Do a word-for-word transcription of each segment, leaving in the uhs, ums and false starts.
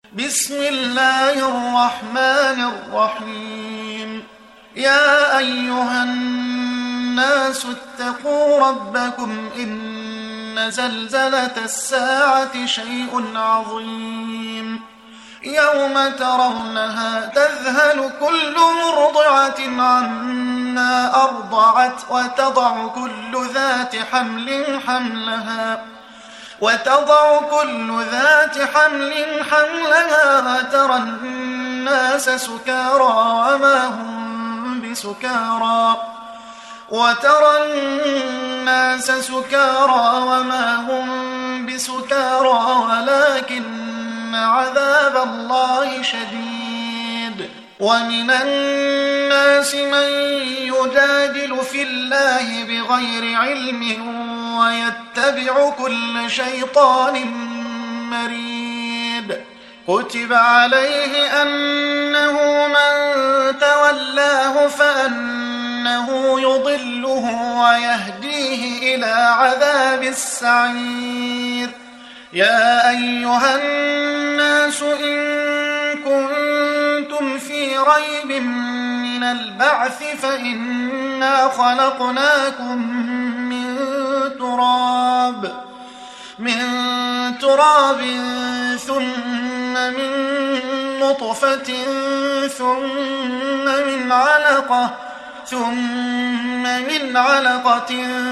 بسم الله الرحمن الرحيم. يا أيها الناس اتقوا ربكم إن زلزلة الساعة شيء عظيم يوم ترونها تذهل كل مرضعة عما أرضعت وتضع كل ذات حمل حملها وتضع كل ذات حمل حملها وترى الناس سكارى وما هم بسكارى وترى الناس سكارى وما هم بسكارى ولكن عذاب الله شديد. ومن الناس من يجادل في الله بغير علم ويتبع كل شيطان مريد. كتب عليه أنه من تولاه فأنه يضله ويهديه إلى عذاب السعير. يا أيها الناس إن كنتم في ريب من البعث فإنا خلقناكم من تراب من تراب ثم من نطفة ثم من علقة ثم من علقة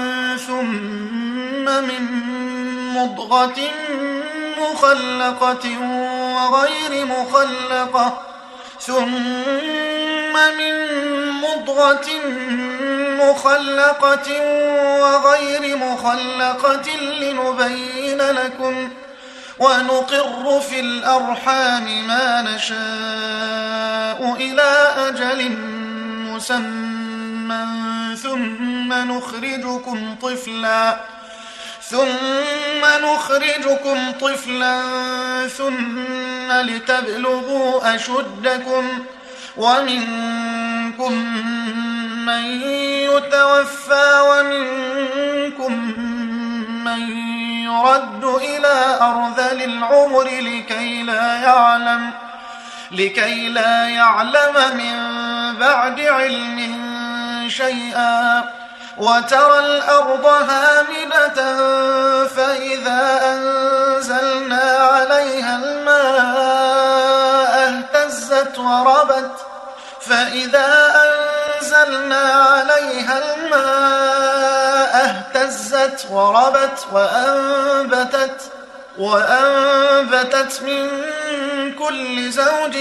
ثم من مضغة مخلقة وغير مخلقة ثم من مضغة مخلقة وغير مخلقة لنبين لكم ونقر في الأرحام ما نشاء إلى أجل مسمى ثم نخرجكم طفلا ثم نخرجكم طفلا ثم لتبلغوا أشدكم ومنكم من يتوفى ومنكم من يرد إلى أرذل العمر لكي لا يعلم لكي لا يعلم من بعد علم شيئا. وترى الأرض هامدة فإذا أنزلنا عليها الماء اهتزت وربت فإذا أنزلنا عليها الماء اهتزت وربت وأنبتت وأنبتت من كل زوج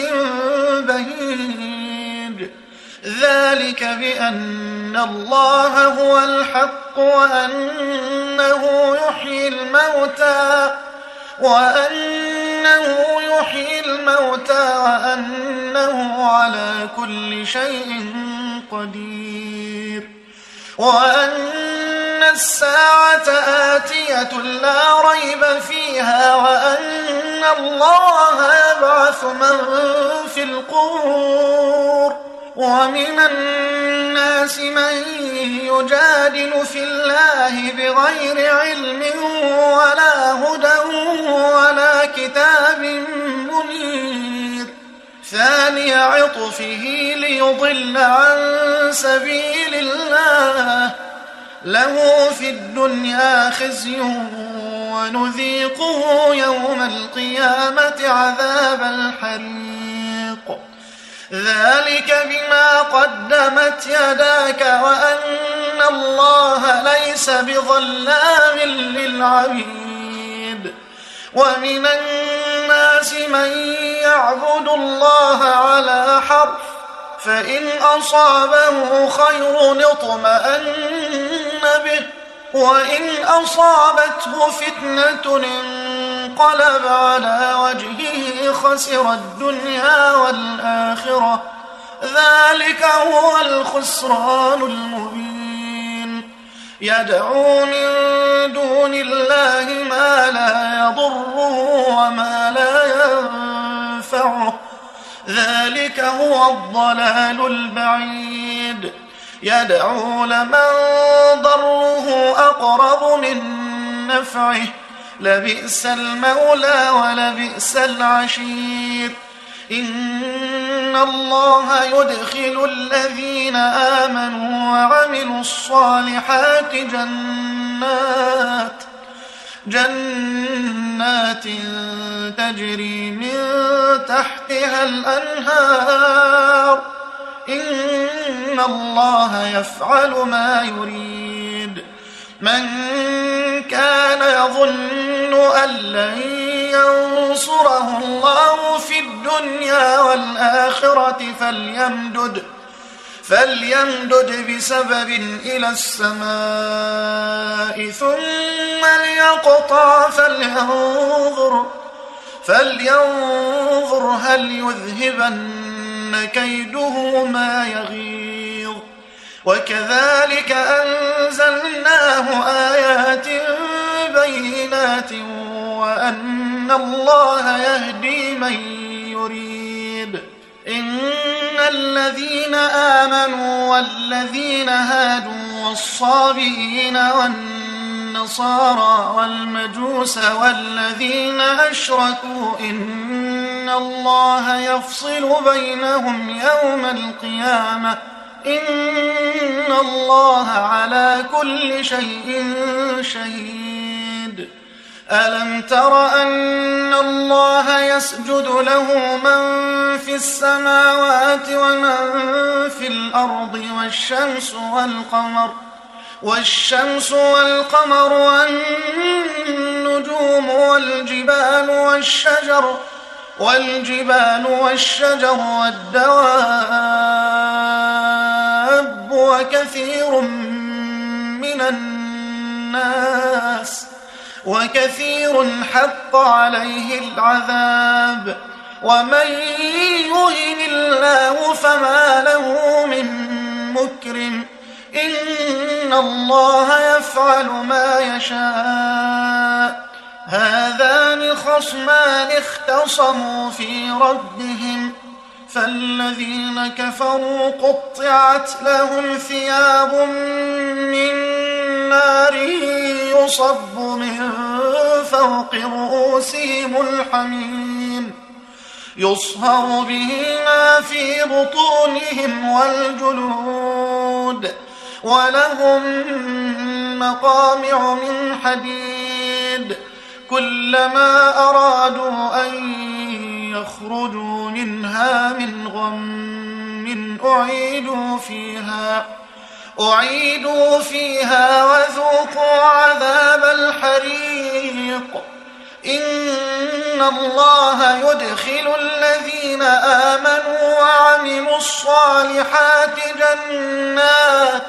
بهيج. ذلك بأن الله هو الحق وأنه يحيي الموتى وأنه يحيي الموتى وأنه على كل شيء قدير. وأن الساعة آتية لا ريب فيها وأن الله يبعث من في القبور. ومن الناس من يجادل في الله بغير علم ولا هدى ولا كتاب منير. ثاني عطفه ليضل عن سبيل الله له في الدنيا خزي ونذيقه يوم القيامة عذاب الحريق. ذلك بما قدمت يداك وأن الله ليس بظلام للعبيد. ومن الناس من يعبد الله على حرف فإن أصابه خير اطمأن به وإن أصابته فتنة انقلب على وجهه خسر الدنيا والآخرة. ذلك هو الخسران المبين. يدعو من دون الله ما لا يضره وما لا ينفعه. ذلك هو الضلال البعيد. يدعو لمن ضره أقرب من نفعه لبئس المولى ولبئس العشير. إن الله يدخل الذين آمنوا وعملوا الصالحات جنات جنات تجري من تحتها الأنهار. إن الله يفعل ما يريد. من كان يظن أن لن ينصره الله في الدنيا والآخرة فليمدد فليمدد بسبب إلى السماء ثم ليقطع فلينظر فلينظر هل يذهبن كيده ما يغيظ. وكذلك أنزلناه آيات بينات وأن الله يهدي من يريد. إن الذين آمنوا والذين هادوا والصابئين والنصارى والمجوس والذين أشركوا إن الله يفصل بينهم يوم القيامة. إن الله على كل شيء شهيد. ألم تر أن الله يسجد له من في السماوات ومن في الأرض والشمس والقمر والشمس والقمر والنجوم والجبال والشجر والجبال والشجر والدواب وكثير من الناس وكثير حق عليه العذاب. ومن يهن الله فما له من مكرم. إن الله يفعل ما يشاء. هذان خصمان اختصموا في ربهم فالذين كفروا قطعت لهم ثياب من نار يصب من فوق رؤوسهم الحميم يصهر به ما في بطونهم والجلود ولهم مقامع من حديد. كلما أرادوا أن يخرجوا منها من غم أعيدوا فيها أعيدوا فيها وذوقوا عذاب الحريق. إن الله يدخل الذين آمنوا وعملوا الصالحات جنات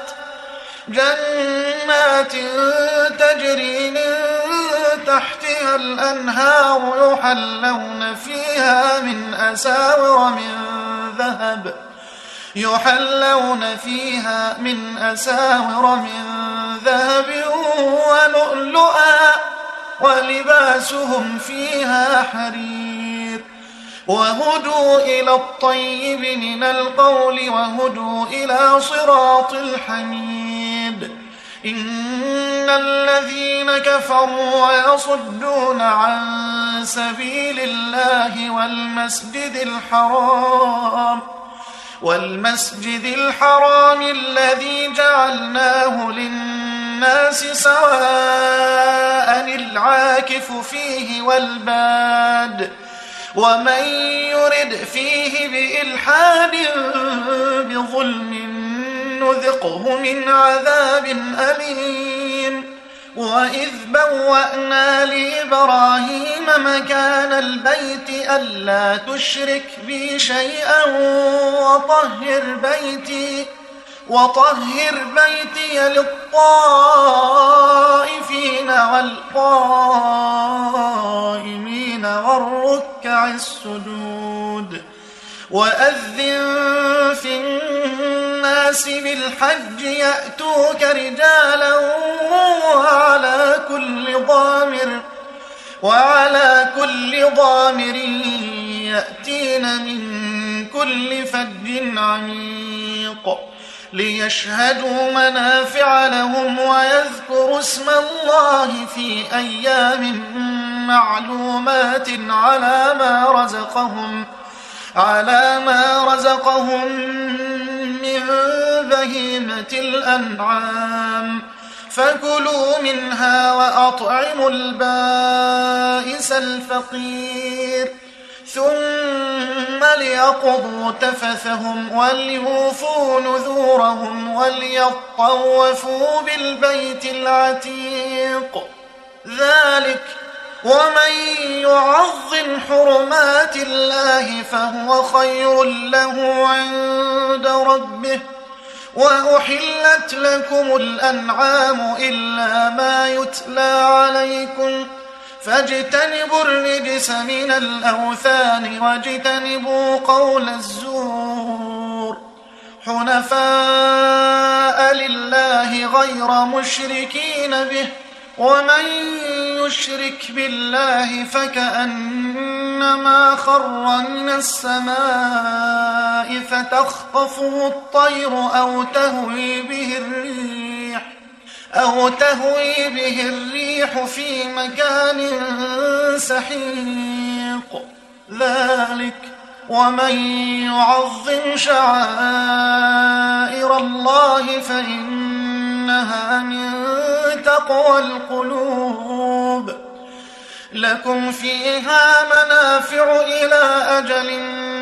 جنات تجري من تحتها الأنهار يحلون فيها من أساور من ذهب يحلون فيها من أساور من ذهب ولؤلؤا ولباسهم فيها حرير. وهدوا إلى الطيب من القول وهدوا إلى صراط الحميد. إن الذين كفروا ويصدون عن سبيل الله والمسجد الحرام والمسجد الحرام الذي جعلناه للناس سواء العاكف فيه والباد ومن يرد فيه بإلحاد بظلم نذقه من عذاب أليم. وإذ بوأنا لإبراهيم مكان البيت ألا تشرك بي شيئا وطهر بيتي وطهر بيتي للطائفين والقائمين والركع السجود. وأذن في الناس بالحج يأتوك رجالا وعلى كل ضامر وعلى كل ضامر يأتين من كل فج عميق. ليشهدوا منافع لهم ويذكروا اسم الله في أيام معلومات على ما رزقهم على ما رزقهم من بهيمة الأنعام فكلوا منها وأطعموا البائس الفقير ثم ليقضوا تفثهم وليوفوا نذورهم وليطوفوا بالبيت العتيق ذلك ومن يعظم حرمات الله فهو خير له عند ربه وأحلت لكم الأنعام إلا ما يتلى عليكم فاجتنبوا الرجس من الأوثان واجتنبوا قول الزور حنفاء لله غير مشركين به ومن يشرك بالله فكأنما خر من السماء فتخطفه الطير أو تهوي به الريح أو تهوي به الريح في مكان سحيق ذلك ومن يعظم شعائر الله فإنها من تقوى القلوب لكم فيها منافع إلى أجل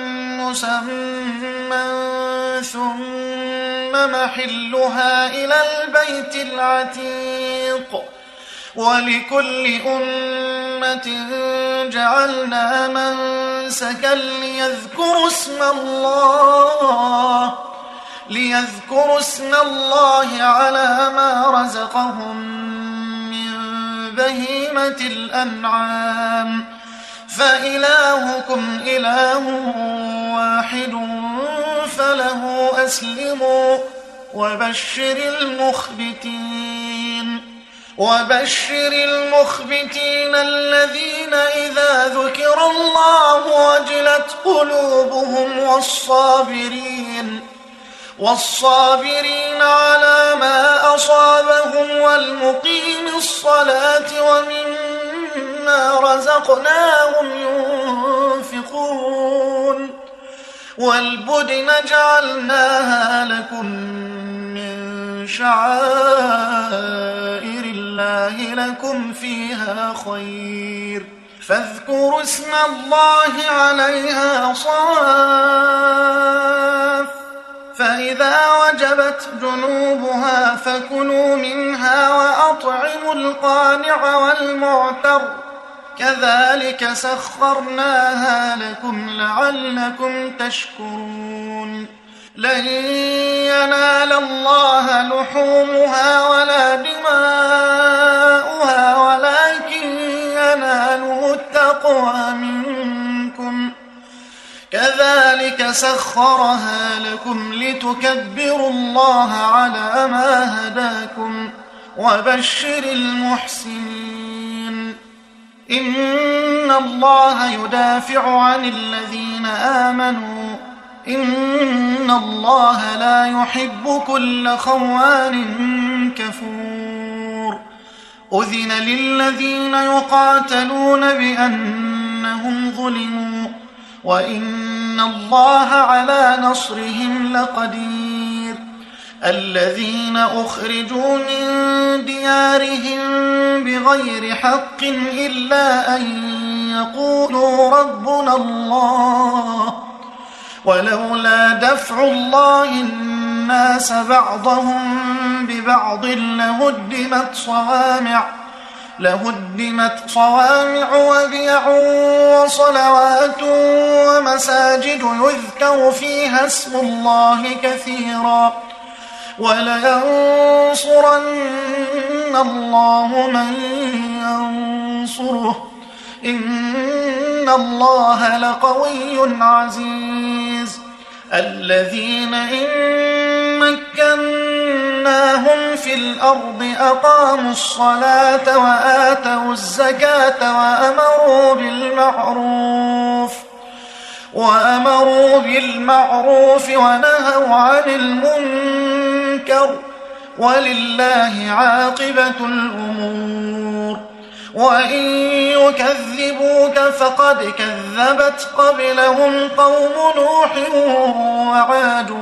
مسمى ثم محلها إلى البيت العتيق ولكل أمة جعلنا منسكا ليذكروا اسم الله ليذكروا اسم الله على ما رزقهم من بهيمة الأنعام فإلهكم إله واحد فله أسلموا وبشر المخبتين وبشر المخبتين الذين إذا ذكر الله وجلت قلوبهم والصابرين والصابرين على ما أصابهم والمقيم الصلاة ومما رزقناهم ينفقون والبدن جعلناها لكم من شعائر الله لكم فيها خير فاذكروا اسم الله عليها صواف فإذا وجبت جنوبها فكلوا منها وأطعموا القانع والمعتر كذلك سخرناها لكم لعلكم تشكرون لن ينال الله لحومها ولا دماؤها ولكن يناله التقوى منكم كذلك سخرها لكم لتكبروا الله على ما هداكم وبشر المحسنين إن الله يدافع عن الذين آمنوا إن الله لا يحب كل خوان كفور أذن للذين يقاتلون بأنهم ظلموا وإن الله على نصرهم لقدير الذين أخرجوا من ديارهم بغير حق إلا أن يقولوا ربنا الله ولولا دفع الله الناس بعضهم ببعض لهدمت صوامع لهدمت صوامع وبيع وصلوات ومساجد يذكر فيها اسم الله كثيرا ولينصرن الله من ينصره إن الله لقوي عزيز الذين إن مكناهم في الأرض أقاموا الصلاة وآتوا الزكاة وأمروا بالمعروف وأمروا بالمعروف ونهوا عن المنكر والمنكر، ولله عاقبة الأمور. وإن يكذبوك فقد كذبت قبلهم قوم نوح وعاد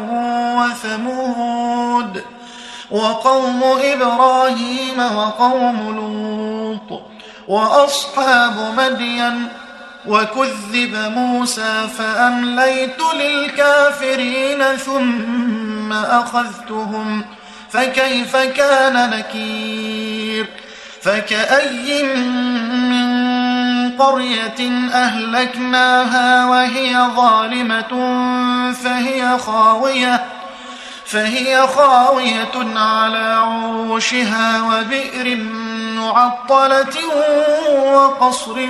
وثمود وقوم إبراهيم وقوم لوط وأصحاب مدين، وكذب موسى فأمليت للكافرين ثم أخذتهم فكيف كان نكير. فكأي من قرية أهلكناها وهي ظالمة فهي خاوية فهي خاوية على عروشها وبئر معطلة وقصر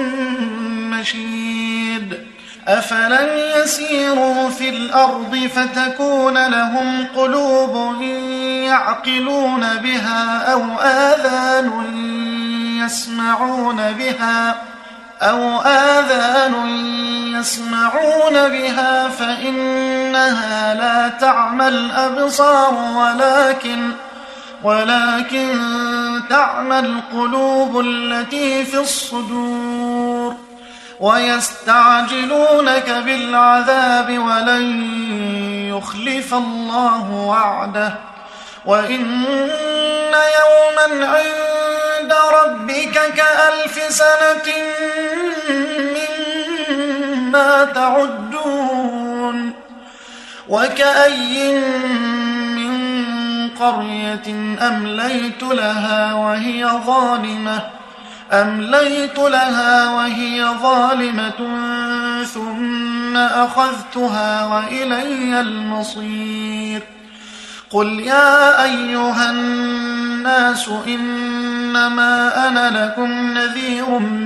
مشيد. أفلم يسيروا في الأرض فتكون لهم قلوب يعقلون بها أو آذان يسمعون بها أو آذان يسمعون بها فإنها لا تعمى الأبصار ولكن ولكن تعمى القلوب التي في الصدور. ويستعجلونك بالعذاب ولن يخلف الله وعده، وإن يوما عند ربك كألف سنة مما تعدون. وكأي من قرية أمليت لها وهي ظالمة أمليت لها وهي ظالمة ثم أخذتها وإلي المصير. قل يا أيها الناس إنما أنا لكم نذير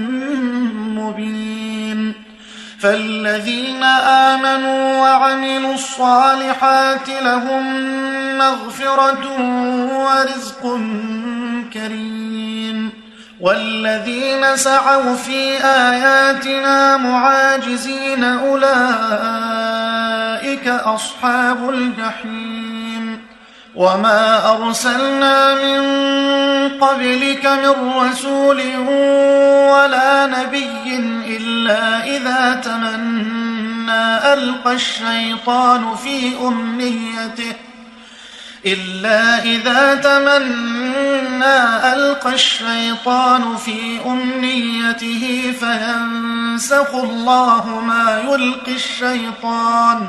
مبين. فالذين آمنوا وعملوا الصالحات لهم مغفرة ورزق كريم، والذين سعوا في آياتنا معاجزين أولئك أصحاب الجحيم. وما أرسلنا من قبلك من رسول ولا نبي إلا إذا تمنى ألقى الشيطان في أمنيته إلا إذا تمنى ألقى الشيطان في أمنيته فينسخ الله ما يلقي الشيطان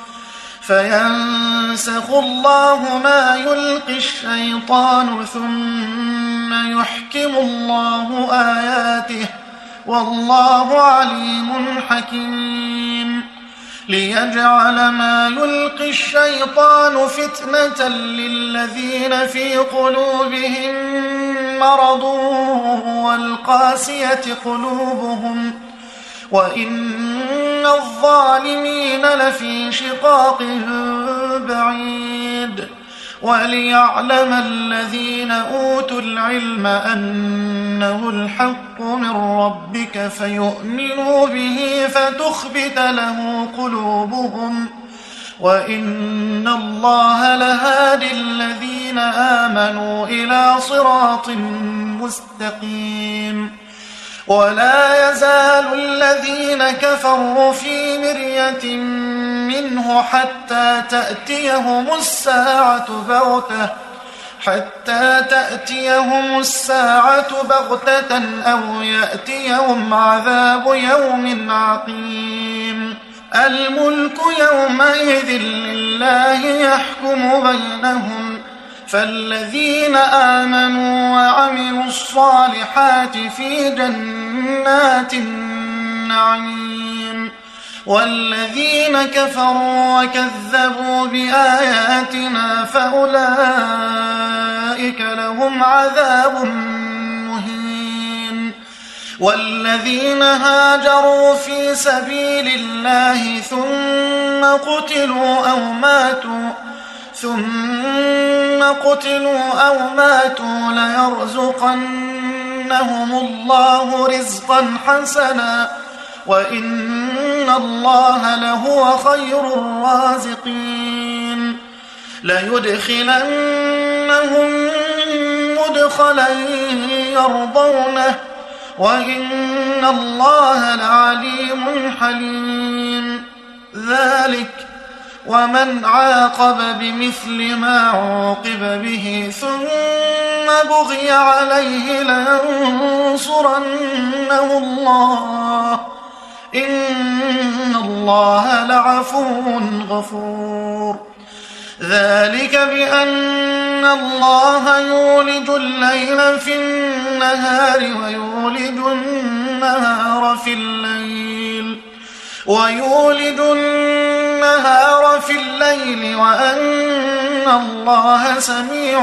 فينسخ الله ما يلقي الشيطان ثم يحكم الله آياته والله عليم حكيم. ليجعل ما يلقي الشيطان فتنة للذين في قلوبهم مرض والقاسية قلوبهم وإن الظالمين لفي شقاق بعيد. وليعلم الذين أوتوا العلم أنه الحق من ربك فيؤمنوا به فتخبت له قلوبهم وإن الله لهادي الذين آمنوا إلى صراط مستقيم. ولا يزال الذين كفروا في مرية منه حتى تأتيهم الساعة بغتة حتى تأتيهم الساعة بغتة أو يأتيهم عذاب يوم عقيم. الملك يومئذ لله يحكم بينهم، فالذين آمنوا وعملوا الصالحات في جنات النعيم، والذين كفروا وكذبوا بآياتنا فأولئك لهم عذاب مهين. والذين هاجروا في سبيل الله ثم قتلوا أو ماتوا ثم قتلوا أو ماتوا ليرزقنهم الله رزقا حسنا وإن الله لهو خير الرازقين. ليدخلنهم مدخلا يرضونه وإن الله لعليم حليم. ذلك ومن عاقب بمثل ما عوقب به ثم بغي عليه لينصرنه الله إن الله لعفو غفور. ذلك بأن الله يولج الليل في النهار ويولج النهار في الليل ويولج النهار في الليل وأن الله سميع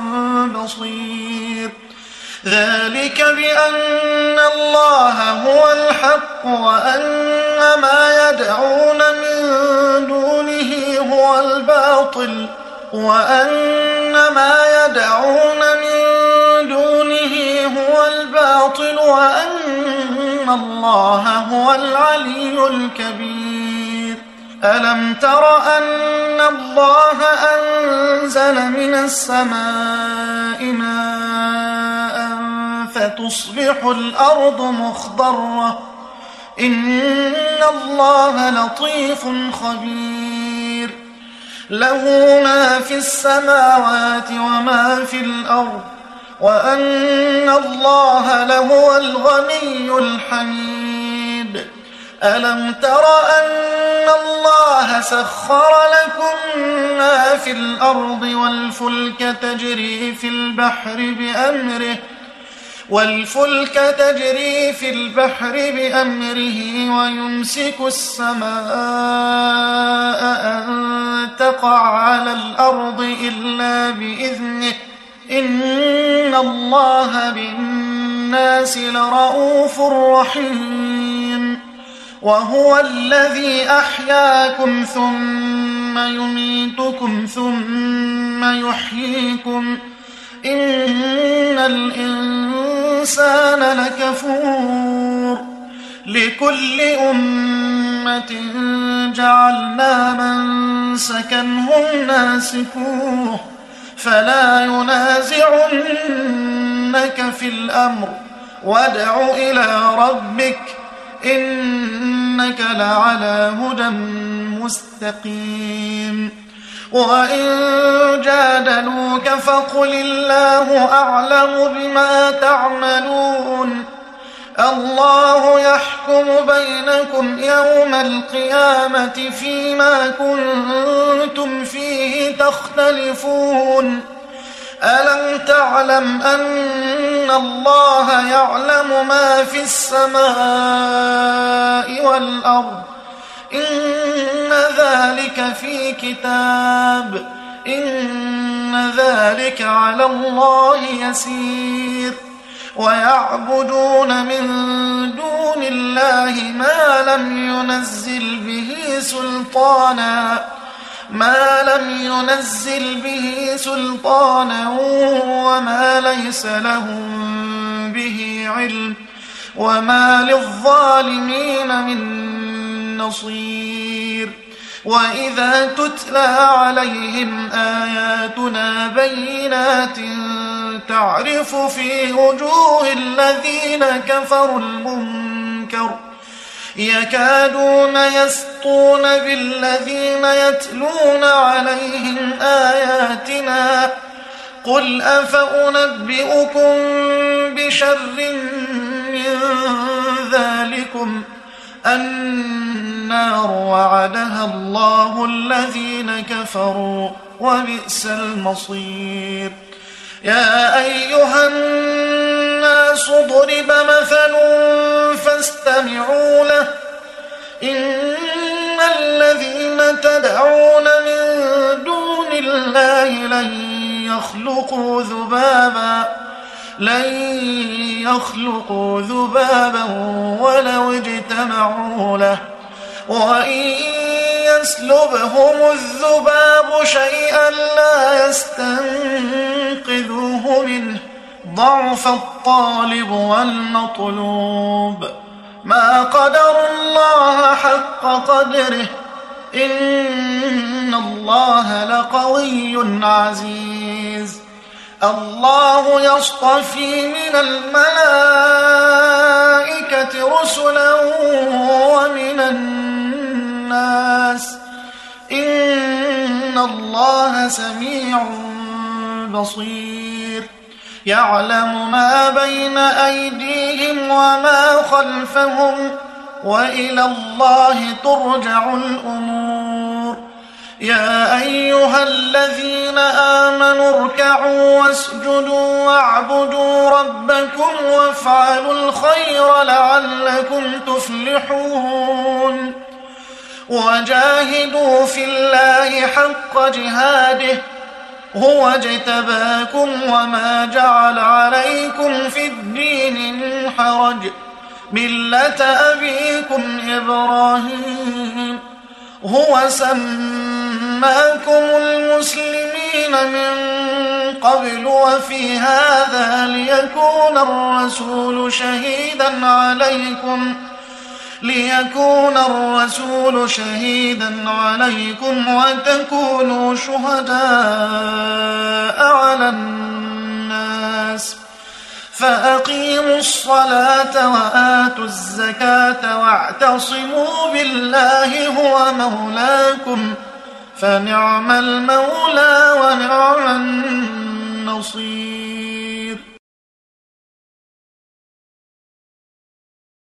بصير. ذلك بأن الله هو الحق وأن ما يدعون من دونه هو الباطل وأن ما يدعون من دونه هو الباطل وأن الله هو العلي الكبير. ألم تر أن الله أنزل من السماء ماء فتصبح الأرض مخضرة إن الله لطيف خبير. له ما في السماوات وما في الأرض وأن الله لهو الغني الحميد. ألم تر أن الله سخر لكم ما في الأرض والفلك تجري في البحر بأمره والفلك تجري في البحر بأمره ويمسك السماء أن تقع على الأرض إلا بإذنه إن الله بالناس لرؤوف رحيم. وهو الذي أحياكم ثم يميتكم ثم يحييكم إن الإنسان لكفور. لكل أمة جعلنا منسكا هم ناسكوه فلا ينازعنك في الأمر وادع إلى ربك إنك لعلى هدى مستقيم. وإن جادلوك فقل الله أعلم بما تعملون الله يحكم بينكم يوم القيامة فيما كنتم فيه تختلفون. ألم تعلم أن الله يعلم ما في السماء والأرض إن ذلك في كتاب إن ذلك على الله يسير. ويعبدون من دون الله ما لم ينزل به سلطانا ما لم ينزل به سلطانا وما ليس لهم به علم وما للظالمين من نصير. وإذا تتلى عليهم آياتنا بينات تعرف في وجوه الذين كفروا المنكر يكادون يسطون بالذين يتلون عليهم آياتنا قل أفأنبئكم بشر من ذلكم النار وعدها الله الذين كفروا وبئس المصير. يا أيها الناس ضرب مثل فاستمعوا له إن الذين تدعون من دون الله لن يخلقوا ذبابا لن يخلقوا ذبابا ولو اجتمعوا له وإن يسلبهم الذباب شيئا لا يستنقذوه منه ضعف الطالب والمطلوب. ما قدروا الله حق قدره إن الله لقوي عزيز الله يصطفي من الملائكة رسلا ومن الناس إن الله سميع بصير يعلم ما بين أيديهم وما خلفهم وإلى الله ترجع الأمور يا أيها الذين آمنوا اركعوا واسجدوا واعبدوا ربكم وافعلوا الخير لعلكم تفلحون وجاهدوا في الله حق جهاده هو اجتباكم وما جعل عليكم في الدين من حرج ملة أبيكم إبراهيم هو سماكم المسلمين من قبل وفي هذا ليكون الرسول شهيدا عليكم ليكون الرسول شهيدا عليكم وتكونوا شهداء على الناس فأقيموا الصلاة وآتوا الزكاة واعتصموا بالله هو مولاكم فنعم المولى ونعم